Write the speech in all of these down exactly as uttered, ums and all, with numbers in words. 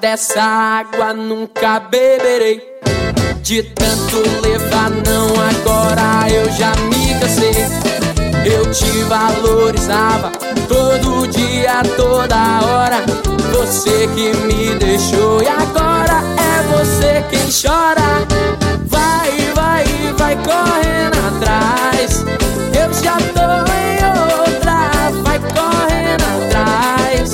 dessa água nunca beberei. De tanto levar não, agora eu já me cansei. Eu te valorizava todo dia, toda hora. Você que me deixou e agora é você quem chora. Vai, vai, vai correndo atrás. Eu já tô em outra, vai correndo atrás.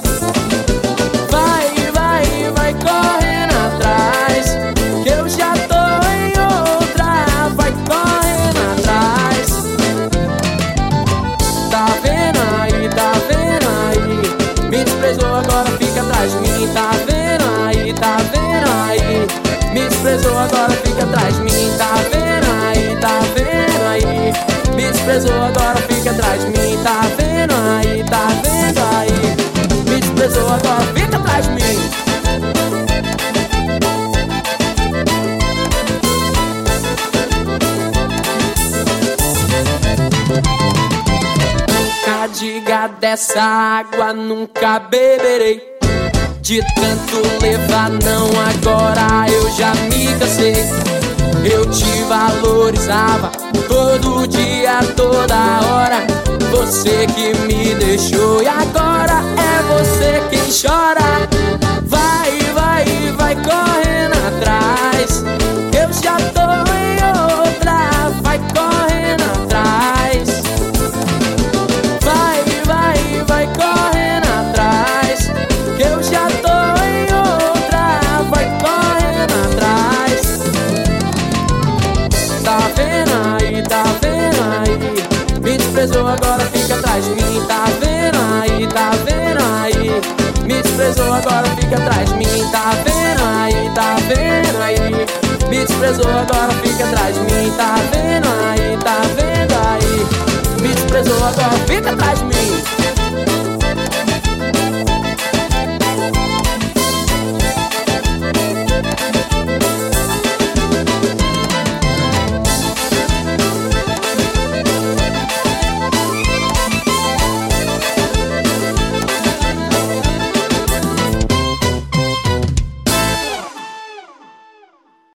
Vai, vai, vai correndo atrás. Que eu já tô em outra, vai correndo atrás. Tá vendo aí, tá vendo aí? Me desprezou, agora fica atrás de mim. Tá vendo aí, tá vendo aí? Me desprezou, agora fica atrás de mim. Tá vendo aí, tá vendo aí? Me desprezou, agora fica atrás de mim. Tá vendo aí, tá vendo aí? Me desprezou, agora fica atrás de mim. Diga dessa água nunca beberei. De tanto levar não, agora eu já me cansei. Eu te valorizava todo dia, toda hora. Você que me deixou e agora é você quem chora. Vai, vai, vai correndo atrás. Eu já tô em outra, vai correndo atrás. Vai correndo atrás, que eu já tô em outra, vai correndo atrás. Tá vendo aí, tá vendo aí? Me desprezou, agora fica atrás de mim. Tá vendo aí, tá vendo aí? Me desprezou, agora fica atrás de mim. Tá vendo aí, tá vendo aí? Me desprezou, agora fica atrás de mim. Tá vendo aí, tá vendo aí? Me desprezou, agora fica atrás de mim.